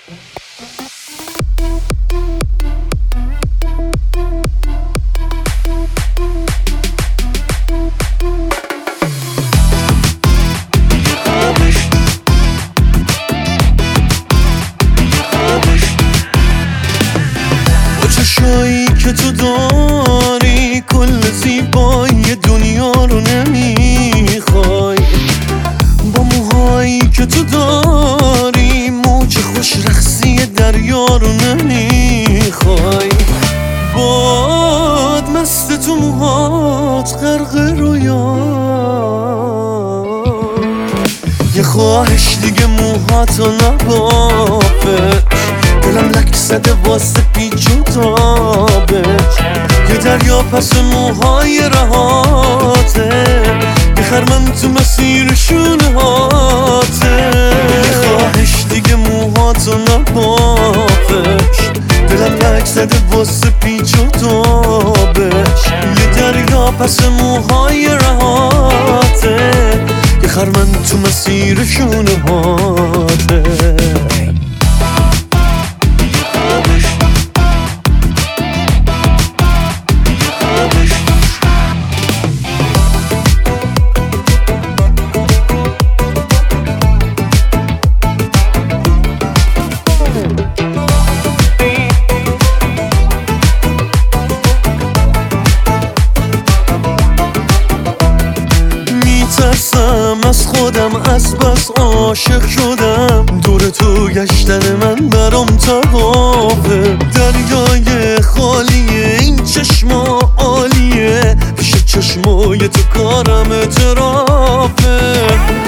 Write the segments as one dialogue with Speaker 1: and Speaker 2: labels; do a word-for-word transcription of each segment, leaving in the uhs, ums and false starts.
Speaker 1: چشایی که تو داری کل زیبایی دنیا رو نمیخوای، با موهایی که تو داری موج خوش رقصی دریا رو نمیخوای، باد مست تو موهات غرق رویا، یه خواهش دیگه موهاتو نبافش، دلم لک زده واسه پیچ و تابش، یه دریا پس موهای رهاته، یه خرمن تو مسیر شونه هاته، یه خواهش دیگه موهاتو نبافش، دلم لک زده واسه پیچ و تابش، یه دریا پس موهای رهاته، یه خرمن تو مسیر شونه هاته. میترسم از خودم، از بس عاشق شدم، دور تو گشتن من برام طوافه، دریای خالیه این چشما عالیه، پیش چشمای تو کارم اعترافه،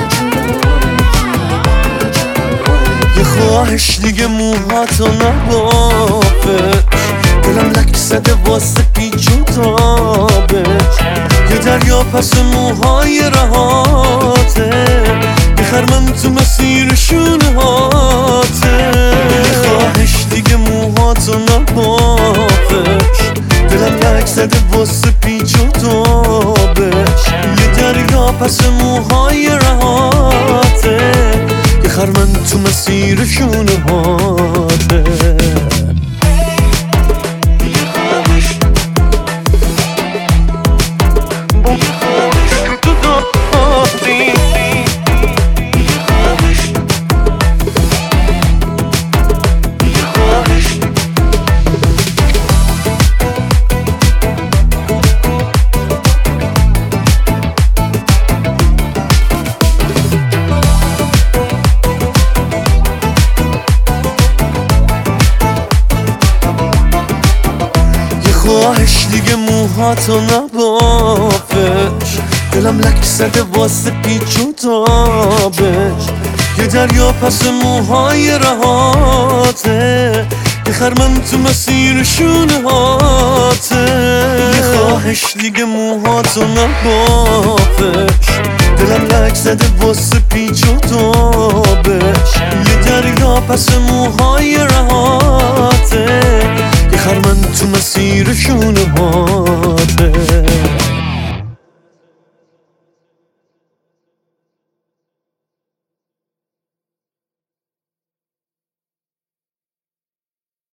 Speaker 1: یه خواهش دیگه موهاتو نبافش، دلم لک زده واسه پیچ و تابش، یه دریا پس موهای رهاته، یه خرمن تو مسیر شونه هاته، یه خواهش دیگه موهاتو نبافش، دلم لک زده واسه پیچ و تابش، یه دریا پس موهای رهاته، یه خرمن تو مسیر شونه هاته. خواهش دیگه موهاتو نبافش، دلم لک زده واسه پیچ و تابش، یه دریا پس موهای رهاته، یه خرمن تو مسیر شونه هاته، یه خواهش دیگه موهاتو نبافش، دلم لک زده واسه پیچ و تابش، یه دریا پس موهای رهاته، یه خرمن تو مسیر شونه هاته.